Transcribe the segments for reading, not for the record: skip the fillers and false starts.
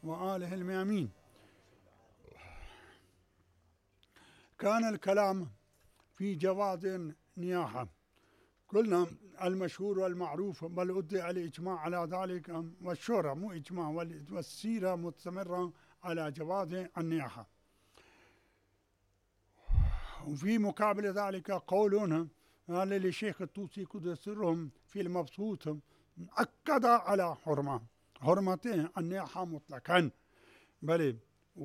وآله الميامين. كان الكلام في جواز النياحة، قلنا المشهور والمعروف، بل أدعي الإجماع على ذلك، والشورى مو إجماع، والسيرة مستمرة على جواز النياحة. وفي مقابل ذلك قولنا قال للشيخ الطوسي قدس سرهم في المبسوط أكد على حرمته النياحة مطلقا، بل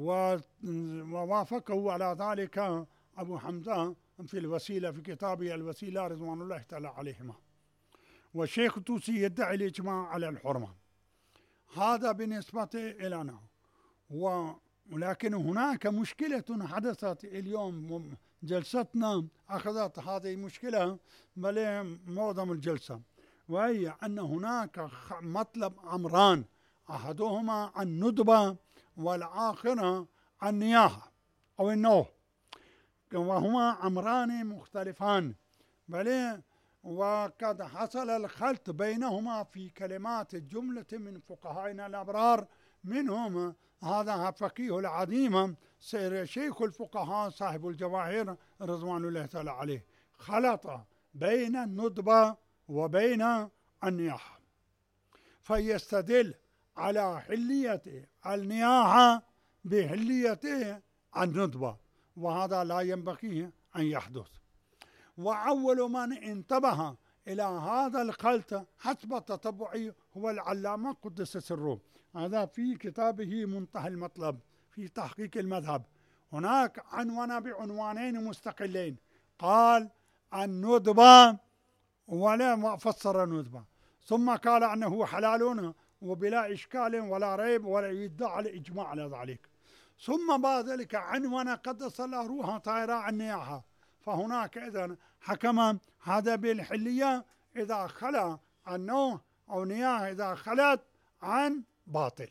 ووافقه على ذلك أبو حمزة في الوسيلة، في كتابه الوسيلة رضوان الله تعالى عليهما. والشيخ الطوسي يدعي الإجماع على الحرمة، هذا بالنسبة إلينا. ولكن هناك مشكلة حدثت اليوم، جلستنا أخذت هذه المشكلة بل معظم الجلسة، وهي أن هناك مطلب أمران، أحدهما الندبة والآخر النياحة أو النوح، وهما أمران مختلفان، بل وقد حصل الخلط بينهما في كلمات جملة من فقهائنا الأبرار، منهم هذا فقيه العظيم شيخ الفقهاء صاحب الجواهر رضوان الله تعالى عليه، خلط بين الندبة وبين النياحة، فيستدل على حلية النياحة بحلية الندبة، وهذا لا ينبغي أن يحدث. وأول من انتبه إلى هذا الخلط حسب التتبع هو العلامة قدس سره، هذا في كتابه منتهى المطلب في تحقيق المذهب، هناك عنوان بعنوانين مستقلين، قال الندبة ولا فسر الندبة، ثم قال أنه حلال وبلا إشكال ولا ريب ولا يدعى الإجماع على ذلك، ثم بعد ذلك عنوان قدس الله روحه طائرة النياحة، فهناك إذن حكم هذا بالحلية إذا خلا النوح أو نياحة إذا خلت عن باطل.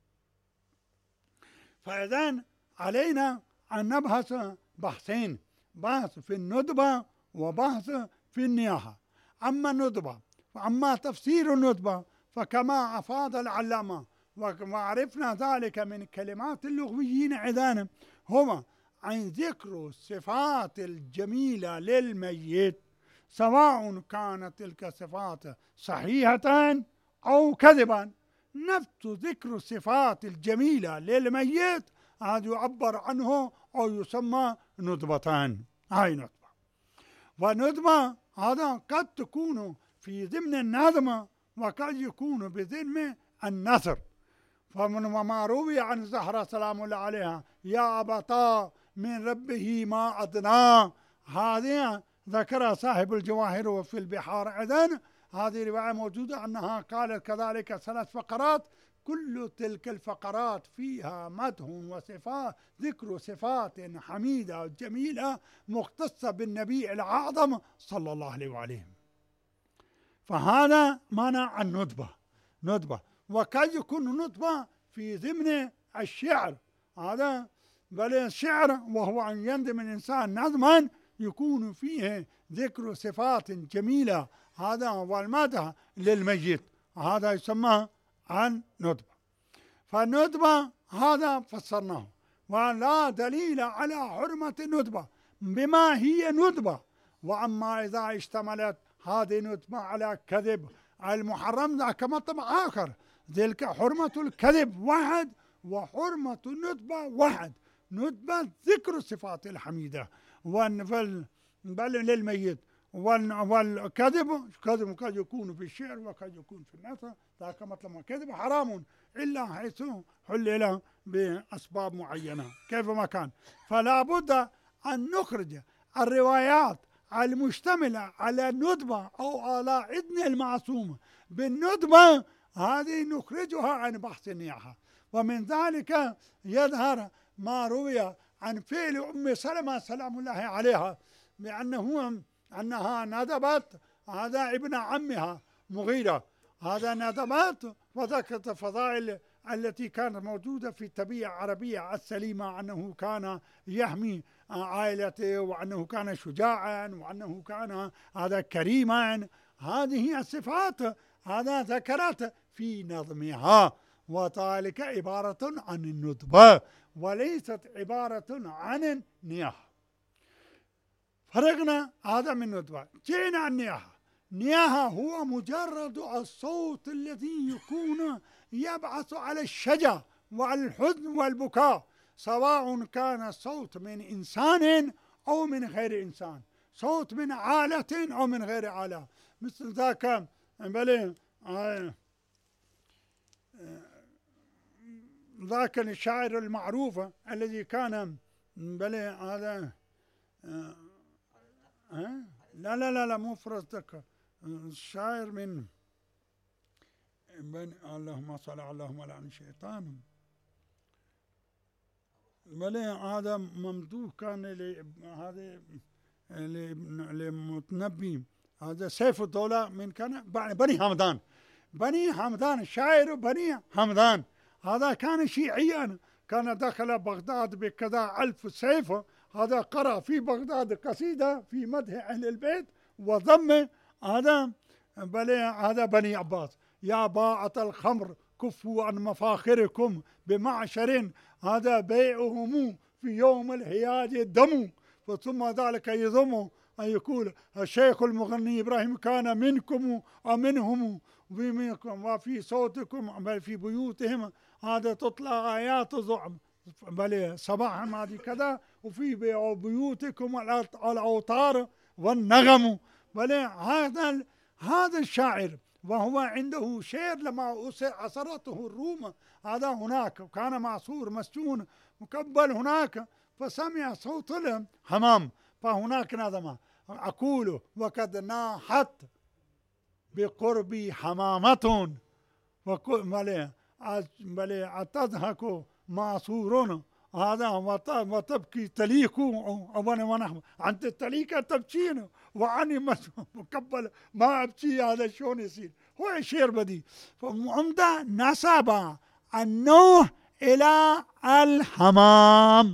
فإذن علينا أن نبحث بحثين، بحث في الندبة وبحث في النياحة. أما الندبة، فأما تفسير الندبة فكما أفاد العلامة وعرفنا ذلك من كلمات اللغويين عندنا، هو عن ذكر الصفات الجميلة للميت، سواء كانت تلك الصفات صحيحة أو كذبا. نفس ذكر الصفات الجميلة للميت هذا يعبر عنه أو يسمى ندبتان، هاي ندبة. وندبة هذا قد تكون في ضمن النظم وقد يكون بضمن النثر، فمن ما روي عن زهرة سلام الله عليها يا أبطا من ربه ما أدناه، هذه ذكرها صاحب الجواهر وفي البحار. إذن هذه رواية موجودة أنها قالت كذلك 3 فقرات، كل تلك الفقرات فيها مدح وصفات، ذكر صفات حميدة جميلة مختصة بالنبي الأعظم صلى الله عليه وآله. فهذا معنى الندبة، ندبة. وقد يكون ندبة في ضمن الشعر، هذا بل الشعر وهو أن ينظم الإنسان نظما يكون فيه ذكر صفات جميلة، هذا هو المدح للميت، هذا يسمى عن ندبة. فالندبة هذا فسرناه، ولا دليل على حرمة الندبة بما هي ندبة. وأما إذا اشتملت هذه الندبة على كذب المحرم ذاك مطلب آخر، تلك حرمة الكذب واحد وحرمة الندبة واحد. ندبة ذكر الصفات الحميدة بل للميت، والكذب كذب قد يكون في الشعر وقد يكون في النثر، ذاك مطلب الكذب حرام إلا حيث حلل بأسباب معينة كيفما كان. فلا بد أن نخرج الروايات المشتملة على الندبة أو على إذن المعصوم بالندبة، هذه نخرجها عن بحث النياحة. ومن ذلك يظهر ما روي عن فعل أم سلمة سلام الله عليها أنها ندبت هذا ابن عمها مغيرة، هذا ندبت وذكرت فضائل التي كانت موجودة في التربية العربية السليمة، أنه كان يحمي عائلته وأنه كان شجاعا وأنه كان هذا كريما. هذه الصفات هذا ذكرت في نظمها، وذلك عبارة عن الندبة وليست عبارة عن النياحة. فرقنا هذا من الندبة. جئنا عن النياحة. النياحة هو مجرد الصوت الذي يكون يبعث على الشجا وعلى الحزن والبكاء، سواء كان الصوت من إنسان أو من غير إنسان، صوت من آلة أو من غير آلة. مثل ذاك ذاك الشاعر المعروف الذي كان هذا لا لا لا لا مو فرزدك، الشاعر من اللهم صل اللهم على الشيطان هذا ممدوح كان هذا لمتنبي، هذا سيف الدولة من كان بني همدان. بني همدان الشاعر بني همدان هذا كان شيعيا، كان دخل بغداد بكذا 1000 سيف. هذا قرأ في بغداد قصيدة في مدح أهل البيت وضم هذا هذا بني عباس: يا باعة الخمر كفوا عن مفاخركم بمعشر هذا بيعهم في يوم الهياج الدم. ثم ذلك يضم أن يقول الشيخ المغني إبراهيم كان منكم ومنهم وفي صوتكم بل في بيوتهم هذا تطلع آيات زعم بل صباحا هذه كذا، وفي بيوتكم الأوتار والنغم. بل هذا الشاعر وهو عنده شعر لما أسرته الروم، هذا هناك كان معصور مسجون مكبل هناك، فسمع صوت الحمام فهناك نظم: أقول وقد ناحت بقربي حمامة بل أتضحك معصور هذا وتبكي تليك ونحن عند التليكة تبكين وعني مكبل ما أبكي. هذا شلون يصير؟ هو شعر بديع. فعمدة نسب النوح إلى الحمام،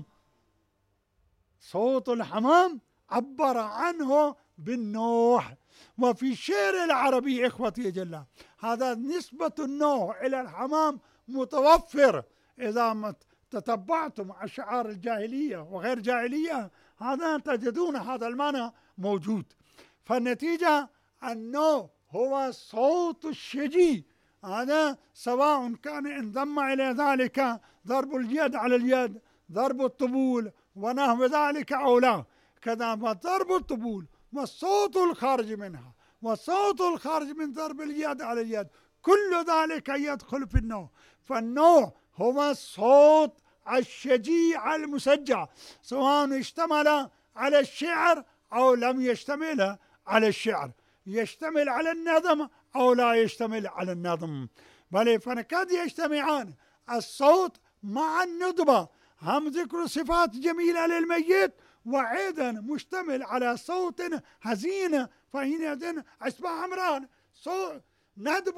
صوت الحمام عبر عنه بالنوح. وفي الشعر العربي إخوتي جل هذا نسبة النوح إلى الحمام متوفر. إذا تتبعتم أشعار الجاهلية وغير جاهلية هذا تجدون هذا المعنى موجود. فالنتيجة أنه هو صوت الشجي، هذا سواء كان انضم إلى ذلك ضرب اليد على اليد، ضرب الطبول ونحو ذلك أو لا، كذا ضرب الطبول والصوت الخارج منها والصوت الخارج من ضرب اليد على اليد، كل ذلك يدخل في النوع. فالنوع هو الصوت الشجيع المسجع، سواء اشتمل على الشعر أو لم يشتمل على الشعر، يشتمل على النظم أو لا يشتمل على النظم، بل فقد يجتمعان الصوت مع الندبة. هم ذكر صفات جميلة للميت وأيضا مشتمل على صوت حزين، فحينئذ أصبح أمران: ندب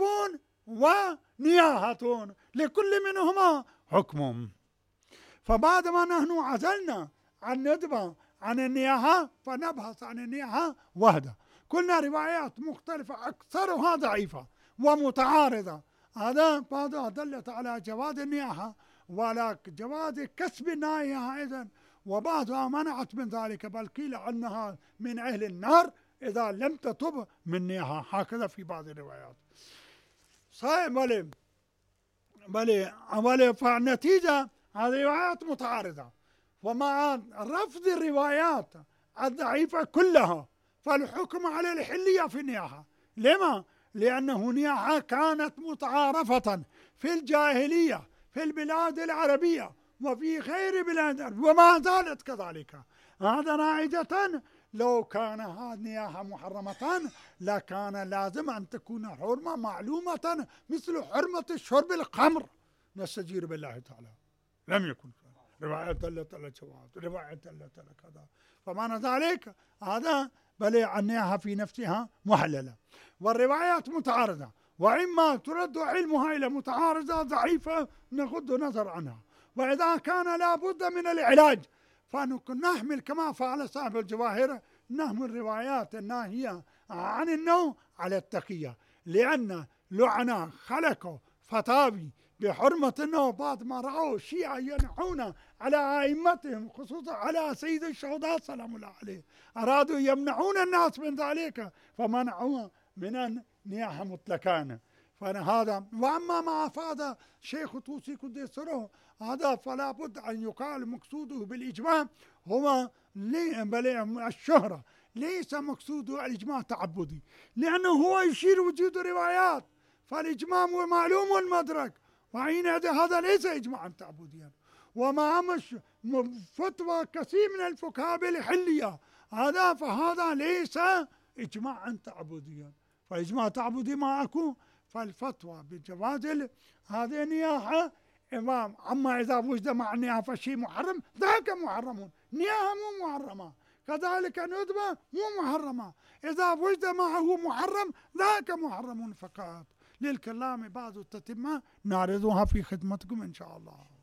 ونياحة لكل منهما حكم. فبعدما نحن عزلنا عن الندبة عن النياحة فنبحث عن النياحة وحده. كلنا روايات مختلفة أكثرها ضعيفة ومتعارضة، هذا بعضها دلت على جواز النياحة وعلى جواز كسب النائحة أيضا، وبعضها منعت من ذلك، بل قيل أنها من أهل النار إذا لم تتب من نياحة، هكذا في بعض الروايات. صحيح بل فالنتيجة هذه روايات متعارضة، ومع رفض الروايات الضعيفة كلها فالحكم على الحلية في النياحة. لما؟ لأنه نياحة كانت متعارفة في الجاهلية في البلاد العربية وفي غير بلاد، وما زالت كذلك. هذا نائجة لو كان هذه النياحة محرمة لكان لازم أن تكون حرمة معلومة مثل حرمة شرب الخمر، نستجير بالله تعالى. لم يكن رواية دلت على جواز، رواية دلت على كذا، فمعنى ذلك هذا بل النياحة في نفسها محللة، والروايات متعارضة، وإما ترد علمها إلى متعارضة ضعيفة نغض نظر عنها، وإذا كان لابد من العلاج فنحمل كما فعل صاحب الجواهر، نحمل روايات الناهية عن النوم على التقية، لأن لعنا خلقوا فتاوي بحرمة النوبات ما رأوا الشيعة ينحون على أئمتهم، خصوصا على سيد الشهداء سلام الله عليه، أرادوا يمنعون الناس من ذلك فمنعوه من النياحة مطلقا. فهذا. وأما ما أفاد شيخ طوسي قدس سره هذا فلا بد أن يقال مقصوده بالإجماع هو الشهرة، ليس مقصوده الإجماع تعبدي، لأنه هو يشير وجود روايات، فالإجماع معلوم المدرك، وحينئذ هذا ليس إجماعا تعبديا. وما مش فتوى كثير من الفقهاء بالحلية فهذا ليس إجماعا تعبديا. فإجماع تعبدي ما أكو، فالفتوى بجواز هذه النياحة إمام. أما إذا وجد مع النياحة شيء محرم ذاك محرم، نياحة مو محرمة، كذلك ندبة مو محرمة، إذا وجد معه محرم ذاك محرم فقط. للكلام بعض التتمة نعرضها في خدمتكم إن شاء الله.